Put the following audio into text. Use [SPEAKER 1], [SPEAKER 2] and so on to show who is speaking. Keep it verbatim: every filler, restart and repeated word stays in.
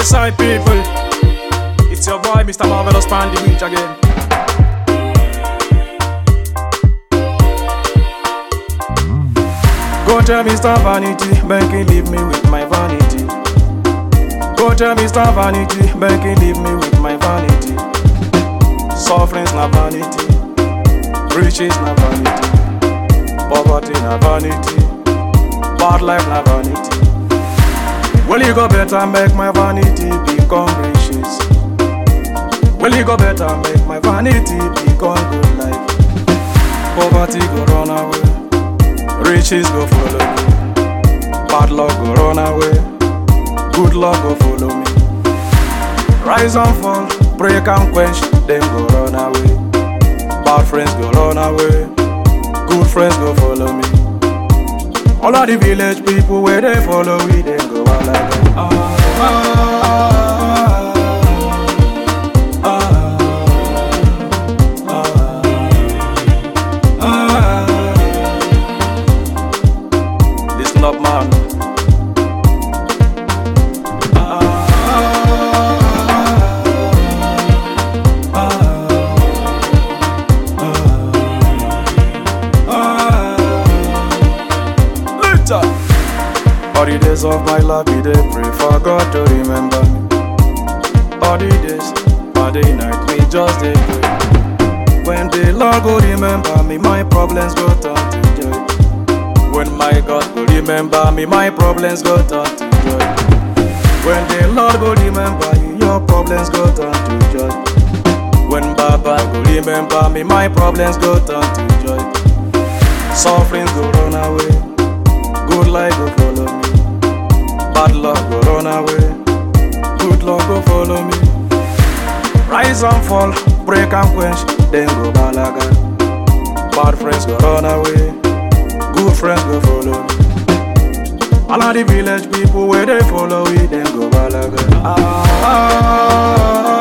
[SPEAKER 1] Westside people, it's your boy Mister Marvelous Pandy Beach again. Go tell Mister Vanity, make him leave me with my vanity. Go tell Mister Vanity, make him leave me with my vanity. Suffering's na vanity, riches na vanity, poverty na vanity, bad life na vanity. Will you go better make my vanity become riches? Will you go better make my vanity become good life? Poverty go run away, riches go follow me, bad luck go run away, good luck go follow me. Rise and fall, break and quench, them go run away. Bad friends go run away, good friends go follow me. All of the village people where they follow we, them go all like that. Ah, ah, ah, ah, ah, ah. Listen up, man. All the days of my life, we dey pray for God to remember me. All the days, all day night, me just dey pray. When the Lord go remember me, my problems go turn to joy. When my God go remember me, my problems go turn to joy. When the Lord go remember you, your problems go turn to joy. When Baba go remember me, my problems go turn to joy. Sufferings go run away, good life go follow me. Bad luck go run away, good luck go follow me. Rise and fall, break and quench, then go balaga. Bad friends go run away, good friends go follow me. All of the village people where they follow me, then go balaga. Ah, ah, ah.